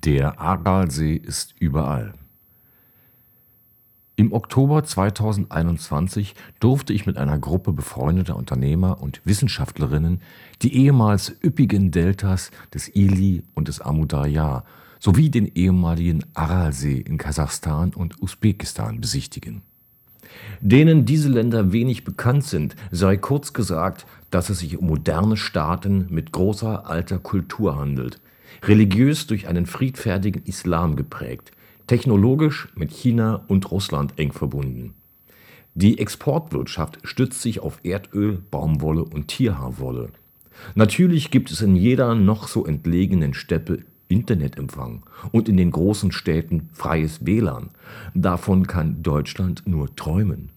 Der Aralsee ist überall. Im Oktober 2021 durfte ich mit einer Gruppe befreundeter Unternehmer und Wissenschaftlerinnen die ehemals üppigen Deltas des Ili und des Amu Darja sowie den ehemaligen Aralsee in Kasachstan und Usbekistan besichtigen. Denen diese Länder wenig bekannt sind, sei kurz gesagt, dass es sich um moderne Staaten mit großer alter Kultur handelt, religiös durch einen friedfertigen Islam geprägt, technologisch mit China und Russland eng verbunden. Die Exportwirtschaft stützt sich auf Erdöl, Baumwolle und Tierhaarwolle. Natürlich gibt es in jeder noch so entlegenen Steppe Internetempfang und in den großen Städten freies WLAN. Davon kann Deutschland nur träumen.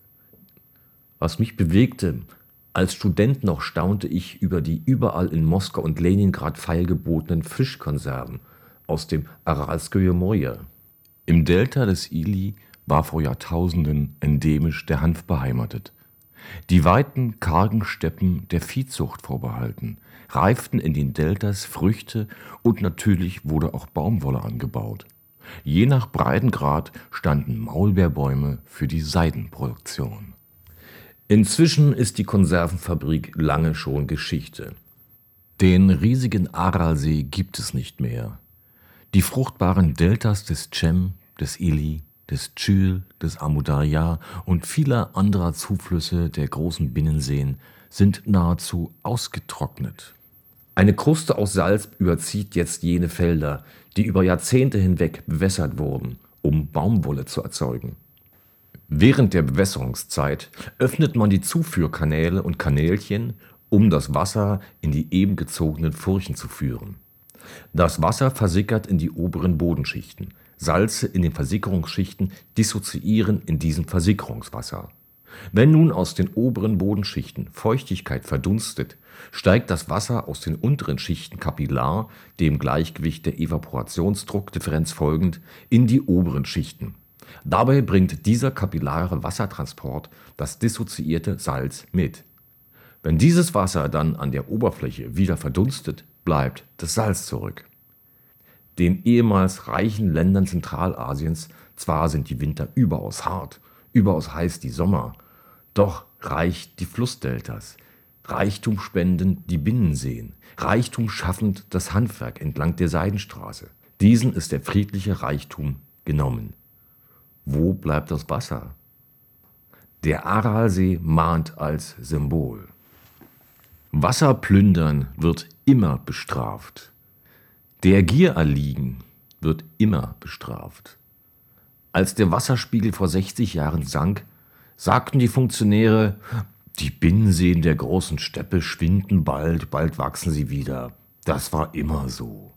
Was mich bewegte: Als Student noch staunte ich über die überall in Moskau und Leningrad feilgebotenen Fischkonserven aus dem Aralskoje Moje. Im Delta des Ili war vor Jahrtausenden endemisch der Hanf beheimatet. Die weiten, kargen Steppen der Viehzucht vorbehalten, reiften in den Deltas Früchte und natürlich wurde auch Baumwolle angebaut. Je nach Breitengrad standen Maulbeerbäume für die Seidenproduktion. Inzwischen ist die Konservenfabrik lange schon Geschichte. Den riesigen Aralsee gibt es nicht mehr. Die fruchtbaren Deltas des Cem, des Ili, des Tschül, des Amu Darja und vieler anderer Zuflüsse der großen Binnenseen sind nahezu ausgetrocknet. Eine Kruste aus Salz überzieht jetzt jene Felder, die über Jahrzehnte hinweg bewässert wurden, um Baumwolle zu erzeugen. Während der Bewässerungszeit öffnet man die Zuführkanäle und Kanälchen, um das Wasser in die eben gezogenen Furchen zu führen. Das Wasser versickert in die oberen Bodenschichten. Salze in den Versickerungsschichten dissoziieren in diesem Versickerungswasser. Wenn nun aus den oberen Bodenschichten Feuchtigkeit verdunstet, steigt das Wasser aus den unteren Schichten kapillar, dem Gleichgewicht der Evaporationsdruckdifferenz folgend, in die oberen Schichten. Dabei bringt dieser kapillare Wassertransport das dissoziierte Salz mit. Wenn dieses Wasser dann an der Oberfläche wieder verdunstet, bleibt das Salz zurück. Den ehemals reichen Ländern Zentralasiens zwar sind die Winter überaus hart, überaus heiß die Sommer, doch reich die Flussdeltas, Reichtum spenden die Binnenseen, Reichtum schaffend das Handwerk entlang der Seidenstraße. Diesen ist der friedliche Reichtum genommen. Wo bleibt das Wasser? Der Aralsee mahnt als Symbol. Wasserplündern wird immer bestraft. Der Gier erliegen wird immer bestraft. Als der Wasserspiegel vor 60 Jahren sank, sagten die Funktionäre, die Binnenseen der großen Steppe schwinden bald wachsen sie wieder. Das war immer so.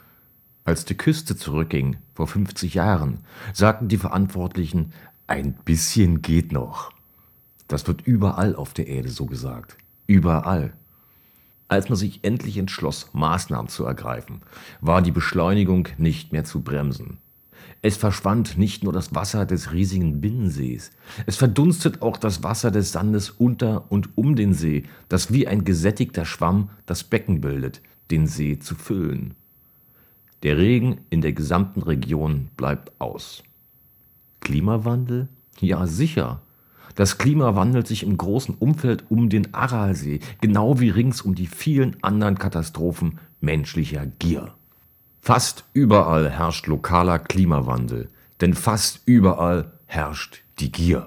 Als die Küste zurückging, vor 50 Jahren, sagten die Verantwortlichen, ein bisschen geht noch. Das wird überall auf der Erde so gesagt. Überall. Als man sich endlich entschloss, Maßnahmen zu ergreifen, war die Beschleunigung nicht mehr zu bremsen. Es verschwand nicht nur das Wasser des riesigen Binnensees, es verdunstet auch das Wasser des Sandes unter und um den See, das wie ein gesättigter Schwamm das Becken bildet, den See zu füllen. Der Regen in der gesamten Region bleibt aus. Klimawandel? Ja, sicher. Das Klima wandelt sich im großen Umfeld um den Aralsee, genau wie rings um die vielen anderen Katastrophen menschlicher Gier. Fast überall herrscht lokaler Klimawandel, denn fast überall herrscht die Gier.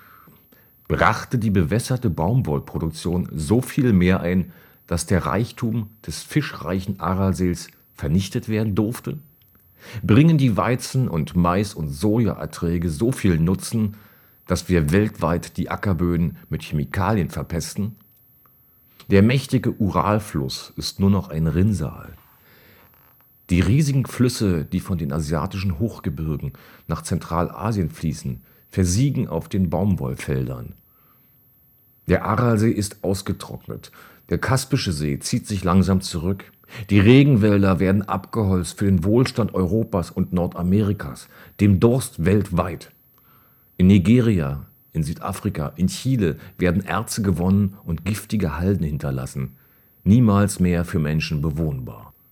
Brachte die bewässerte Baumwollproduktion so viel mehr ein, dass der Reichtum des fischreichen Aralsees vernichtet werden durfte? Bringen die Weizen- und Mais- und Sojaerträge so viel Nutzen, dass wir weltweit die Ackerböden mit Chemikalien verpesten? Der mächtige Uralfluss ist nur noch ein Rinnsal. Die riesigen Flüsse, die von den asiatischen Hochgebirgen nach Zentralasien fließen, versiegen auf den Baumwollfeldern. Der Aralsee ist ausgetrocknet. Der Kaspische See zieht sich langsam zurück. Die Regenwälder werden abgeholzt für den Wohlstand Europas und Nordamerikas, dem Durst weltweit. In Nigeria, in Südafrika, in Chile werden Erze gewonnen und giftige Halden hinterlassen. Niemals mehr für Menschen bewohnbar.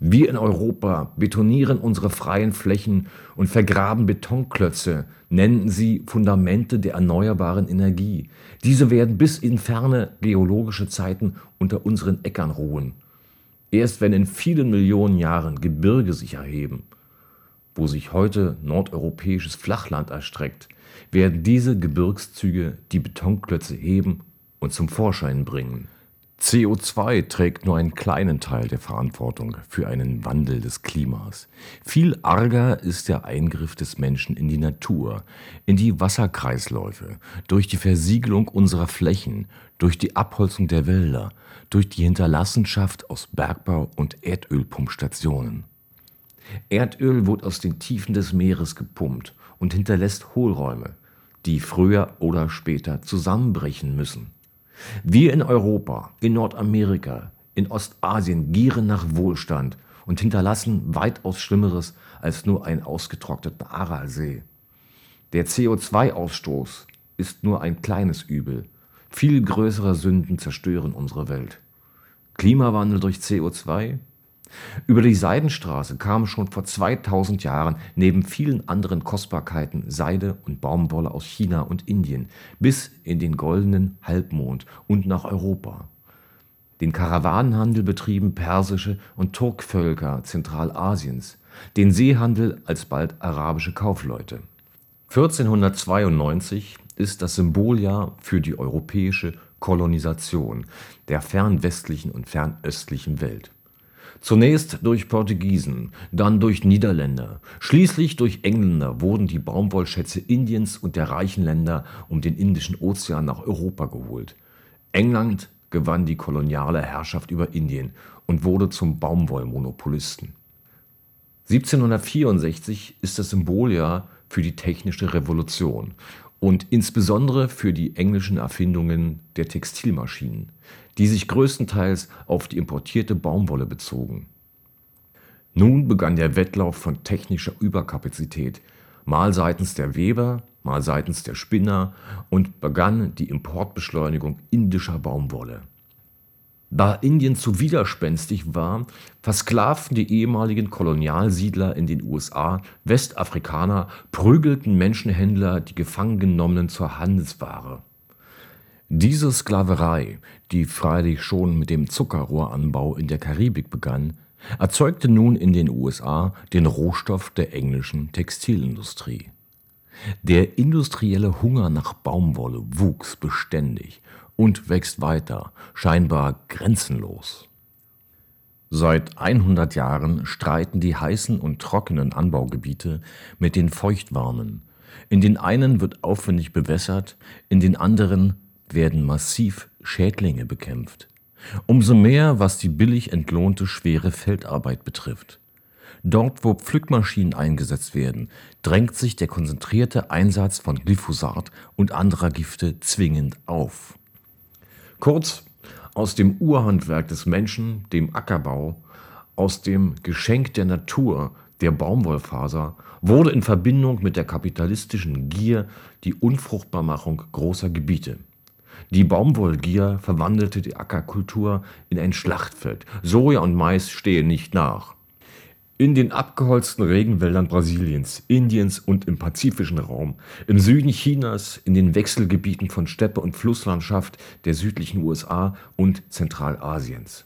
Wir in Europa betonieren unsere freien Flächen und vergraben Betonklötze, nennen sie Fundamente der erneuerbaren Energie. Diese werden bis in ferne geologische Zeiten unter unseren Äckern ruhen. Erst wenn in vielen Millionen Jahren Gebirge sich erheben, wo sich heute nordeuropäisches Flachland erstreckt, werden diese Gebirgszüge die Betonklötze heben und zum Vorschein bringen. CO2 trägt nur einen kleinen Teil der Verantwortung für einen Wandel des Klimas. Viel arger ist der Eingriff des Menschen in die Natur, in die Wasserkreisläufe, durch die Versiegelung unserer Flächen, durch die Abholzung der Wälder, durch die Hinterlassenschaft aus Bergbau- und Erdölpumpstationen. Erdöl wird aus den Tiefen des Meeres gepumpt und hinterlässt Hohlräume, die früher oder später zusammenbrechen müssen. Wir in Europa, in Nordamerika, in Ostasien gieren nach Wohlstand und hinterlassen weitaus Schlimmeres als nur einen ausgetrockneten Aralsee. Der CO2-Ausstoß ist nur ein kleines Übel. Viel größere Sünden zerstören unsere Welt. Klimawandel durch CO2? Über die Seidenstraße kamen schon vor 2000 Jahren neben vielen anderen Kostbarkeiten Seide und Baumwolle aus China und Indien bis in den goldenen Halbmond und nach Europa. Den Karawanenhandel betrieben persische und Turkvölker Zentralasiens, den Seehandel alsbald arabische Kaufleute. 1492 ist das Symboljahr für die europäische Kolonisation der fernwestlichen und fernöstlichen Welt. Zunächst durch Portugiesen, dann durch Niederländer, schließlich durch Engländer wurden die Baumwollschätze Indiens und der reichen Länder um den Indischen Ozean nach Europa geholt. England gewann die koloniale Herrschaft über Indien und wurde zum Baumwollmonopolisten. 1764 ist das Symboljahr für die technische Revolution und insbesondere für die englischen Erfindungen der Textilmaschinen, die sich größtenteils auf die importierte Baumwolle bezogen. Nun begann der Wettlauf von technischer Überkapazität, mal seitens der Weber, mal seitens der Spinner, und begann die Importbeschleunigung indischer Baumwolle. Da Indien zu widerspenstig war, versklavten die ehemaligen Kolonialsiedler in den USA Westafrikaner, prügelten Menschenhändler die Gefangengenommenen zur Handelsware. Diese Sklaverei, die freilich schon mit dem Zuckerrohranbau in der Karibik begann, erzeugte nun in den USA den Rohstoff der englischen Textilindustrie. Der industrielle Hunger nach Baumwolle wuchs beständig und wächst weiter, scheinbar grenzenlos. Seit 100 Jahren streiten die heißen und trockenen Anbaugebiete mit den feuchtwarmen. In den einen wird aufwendig bewässert, in den anderen werden massiv Schädlinge bekämpft. Umso mehr, was die billig entlohnte schwere Feldarbeit betrifft. Dort, wo Pflückmaschinen eingesetzt werden, drängt sich der konzentrierte Einsatz von Glyphosat und anderer Gifte zwingend auf. Kurz, aus dem Urhandwerk des Menschen, dem Ackerbau, aus dem Geschenk der Natur, der Baumwollfaser, wurde in Verbindung mit der kapitalistischen Gier die Unfruchtbarmachung großer Gebiete. Die Baumwollgier verwandelte die Ackerkultur in ein Schlachtfeld. Soja und Mais stehen nicht nach. In den abgeholzten Regenwäldern Brasiliens, Indiens und im pazifischen Raum, im Süden Chinas, in den Wechselgebieten von Steppe- und Flusslandschaft der südlichen USA und Zentralasiens.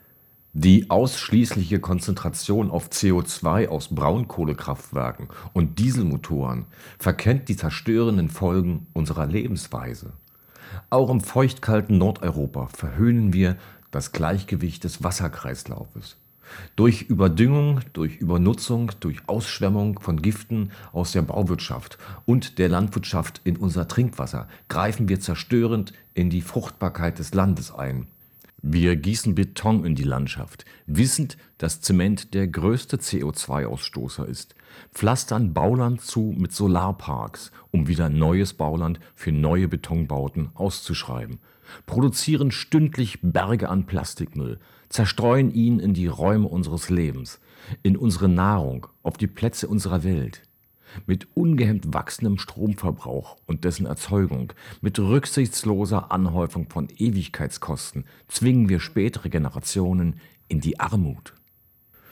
Die ausschließliche Konzentration auf CO2 aus Braunkohlekraftwerken und Dieselmotoren verkennt die zerstörenden Folgen unserer Lebensweise. Auch im feuchtkalten Nordeuropa verhöhnen wir das Gleichgewicht des Wasserkreislaufes. Durch Überdüngung, durch Übernutzung, durch Ausschwemmung von Giften aus der Bauwirtschaft und der Landwirtschaft in unser Trinkwasser greifen wir zerstörend in die Fruchtbarkeit des Landes ein. Wir gießen Beton in die Landschaft, wissend, dass Zement der größte CO2-Ausstoßer ist, pflastern Bauland zu mit Solarparks, um wieder neues Bauland für neue Betonbauten auszuschreiben, produzieren stündlich Berge an Plastikmüll, zerstreuen ihn in die Räume unseres Lebens, in unsere Nahrung, auf die Plätze unserer Welt. Mit ungehemmt wachsendem Stromverbrauch und dessen Erzeugung, mit rücksichtsloser Anhäufung von Ewigkeitskosten zwingen wir spätere Generationen in die Armut.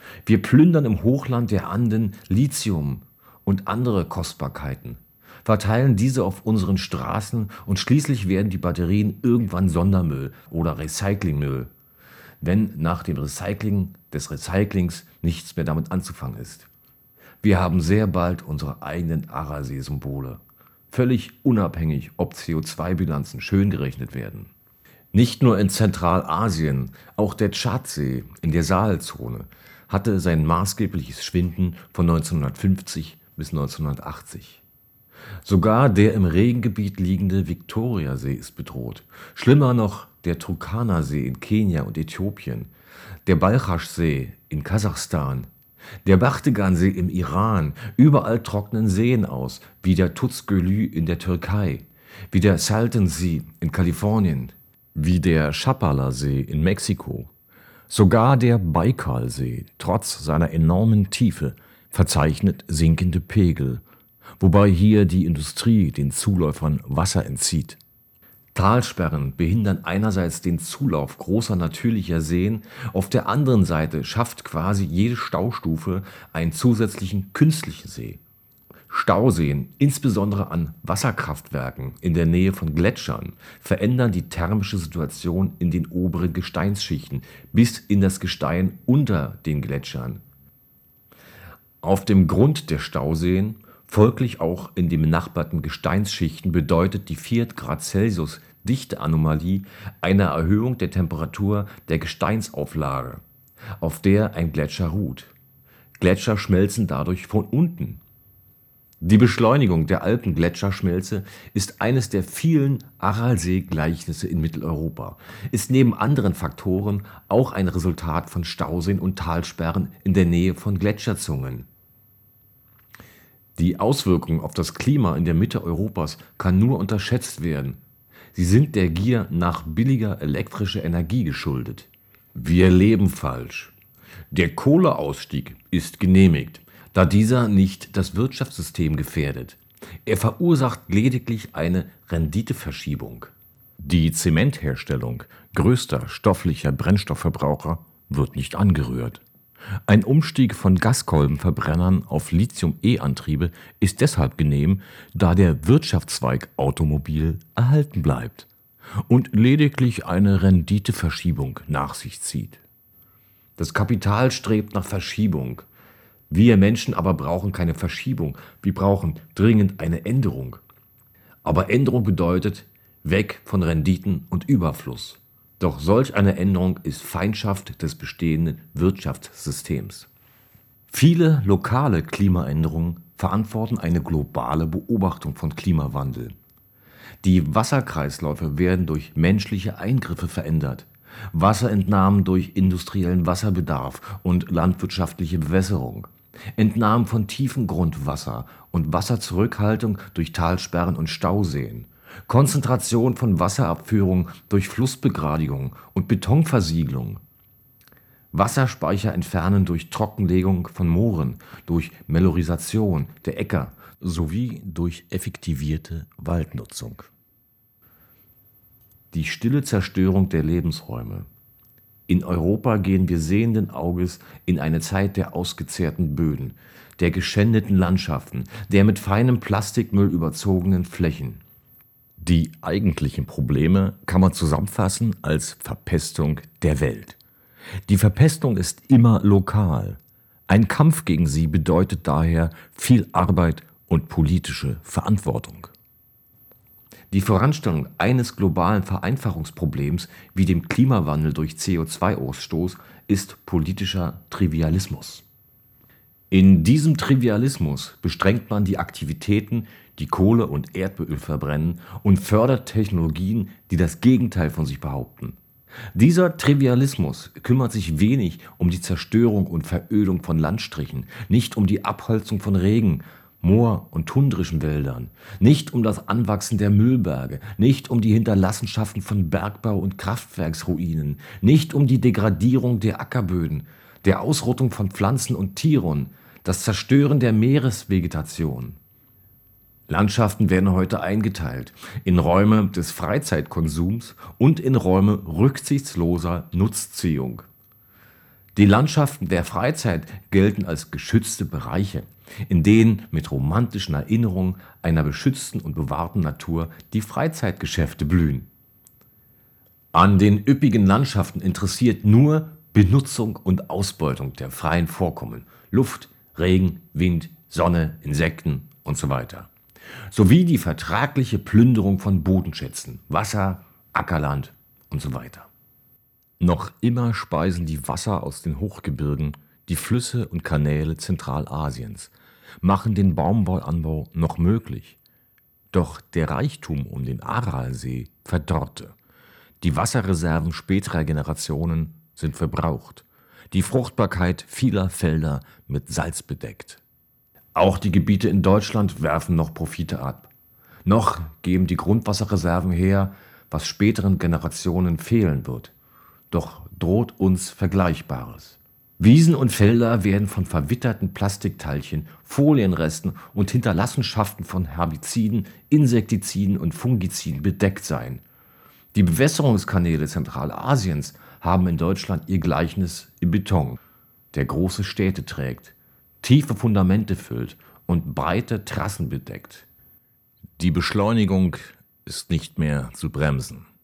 Wir plündern im Hochland der Anden Lithium und andere Kostbarkeiten, verteilen diese auf unseren Straßen und schließlich werden die Batterien irgendwann Sondermüll oder Recyclingmüll, wenn nach dem Recycling des Recyclings nichts mehr damit anzufangen ist. Wir haben sehr bald unsere eigenen Aralsee-Symbole, völlig unabhängig, ob CO2-Bilanzen schön gerechnet werden. Nicht nur in Zentralasien, auch der Tschadsee in der Sahelzone hatte sein maßgebliches Schwinden von 1950 bis 1980. Sogar der im Regengebiet liegende Viktoriasee ist bedroht. Schlimmer noch der Turkana-See in Kenia und Äthiopien, der Balchasch-See in Kasachstan, der Bachtegan-See im Iran. Überall trocknen Seen aus, wie der Tuz-Gölü in der Türkei, wie der Salton-See in Kalifornien, wie der Chapala-See in Mexiko. Sogar der Baikalsee, trotz seiner enormen Tiefe, verzeichnet sinkende Pegel, wobei hier die Industrie den Zuläufern Wasser entzieht. Talsperren behindern einerseits den Zulauf großer natürlicher Seen, auf der anderen Seite schafft quasi jede Staustufe einen zusätzlichen künstlichen See. Stauseen, insbesondere an Wasserkraftwerken in der Nähe von Gletschern, verändern die thermische Situation in den oberen Gesteinsschichten bis in das Gestein unter den Gletschern. Auf dem Grund der Stauseen, folglich auch in den benachbarten Gesteinsschichten, bedeutet die 4 Grad Celsius Dichteanomalie eine Erhöhung der Temperatur der Gesteinsauflage, auf der ein Gletscher ruht. Gletscher schmelzen dadurch von unten. Die Beschleunigung der Alpengletscherschmelze ist eines der vielen Aralsee-Gleichnisse in Mitteleuropa, ist neben anderen Faktoren auch ein Resultat von Stauseen und Talsperren in der Nähe von Gletscherzungen. Die Auswirkungen auf das Klima in der Mitte Europas kann nur unterschätzt werden. Sie sind der Gier nach billiger elektrischer Energie geschuldet. Wir leben falsch. Der Kohleausstieg ist genehmigt, da dieser nicht das Wirtschaftssystem gefährdet. Er verursacht lediglich eine Renditeverschiebung. Die Zementherstellung, größter stofflicher Brennstoffverbraucher, wird nicht angerührt. Ein Umstieg von Gaskolbenverbrennern auf Lithium-E-Antriebe ist deshalb genehm, da der Wirtschaftszweig Automobil erhalten bleibt und lediglich eine Renditeverschiebung nach sich zieht. Das Kapital strebt nach Verschiebung. Wir Menschen aber brauchen keine Verschiebung, wir brauchen dringend eine Änderung. Aber Änderung bedeutet weg von Renditen und Überfluss. Doch solch eine Änderung ist Feindschaft des bestehenden Wirtschaftssystems. Viele lokale Klimaänderungen verantworten eine globale Beobachtung von Klimawandel. Die Wasserkreisläufe werden durch menschliche Eingriffe verändert. Wasserentnahmen durch industriellen Wasserbedarf und landwirtschaftliche Bewässerung. Entnahmen von tiefem Grundwasser und Wasserzurückhaltung durch Talsperren und Stauseen. Konzentration von Wasserabführung durch Flussbegradigung und Betonversiegelung. Wasserspeicher entfernen durch Trockenlegung von Mooren, durch Melorisation der Äcker sowie durch effektivierte Waldnutzung. Die stille Zerstörung der Lebensräume. In Europa gehen wir sehenden Auges in eine Zeit der ausgezehrten Böden, der geschändeten Landschaften, der mit feinem Plastikmüll überzogenen Flächen. Die eigentlichen Probleme kann man zusammenfassen als Verpestung der Welt. Die Verpestung ist immer lokal. Ein Kampf gegen sie bedeutet daher viel Arbeit und politische Verantwortung. Die Voranstellung eines globalen Vereinfachungsproblems wie dem Klimawandel durch CO2-Ausstoß ist politischer Trivialismus. In diesem Trivialismus beschränkt man die Aktivitäten, die Kohle und Erdöl verbrennen, und fördert Technologien, die das Gegenteil von sich behaupten. Dieser Trivialismus kümmert sich wenig um die Zerstörung und Verödung von Landstrichen, nicht um die Abholzung von Regen, Moor- und tundrischen Wäldern, nicht um das Anwachsen der Müllberge, nicht um die Hinterlassenschaften von Bergbau- und Kraftwerksruinen, nicht um die Degradierung der Ackerböden, der Ausrottung von Pflanzen und Tieren, das Zerstören der Meeresvegetation. Landschaften werden heute eingeteilt in Räume des Freizeitkonsums und in Räume rücksichtsloser Nutzziehung. Die Landschaften der Freizeit gelten als geschützte Bereiche, in denen mit romantischen Erinnerungen einer beschützten und bewahrten Natur die Freizeitgeschäfte blühen. An den üppigen Landschaften interessiert nur Benutzung und Ausbeutung der freien Vorkommen: Luft, Regen, Wind, Sonne, Insekten und so weiter. Sowie die vertragliche Plünderung von Bodenschätzen, Wasser, Ackerland und so weiter. Noch immer speisen die Wasser aus den Hochgebirgen die Flüsse und Kanäle Zentralasiens, machen den Baumwollanbau noch möglich. Doch der Reichtum um den Aralsee verdorrte. Die Wasserreserven späterer Generationen sind verbraucht. Die Fruchtbarkeit vieler Felder mit Salz bedeckt. Auch die Gebiete in Deutschland werfen noch Profite ab. Noch geben die Grundwasserreserven her, was späteren Generationen fehlen wird. Doch droht uns Vergleichbares. Wiesen und Felder werden von verwitterten Plastikteilchen, Folienresten und Hinterlassenschaften von Herbiziden, Insektiziden und Fungiziden bedeckt sein. Die Bewässerungskanäle Zentralasiens haben in Deutschland ihr Gleichnis im Beton, der große Städte trägt, tiefe Fundamente füllt und breite Trassen bedeckt. Die Beschleunigung ist nicht mehr zu bremsen.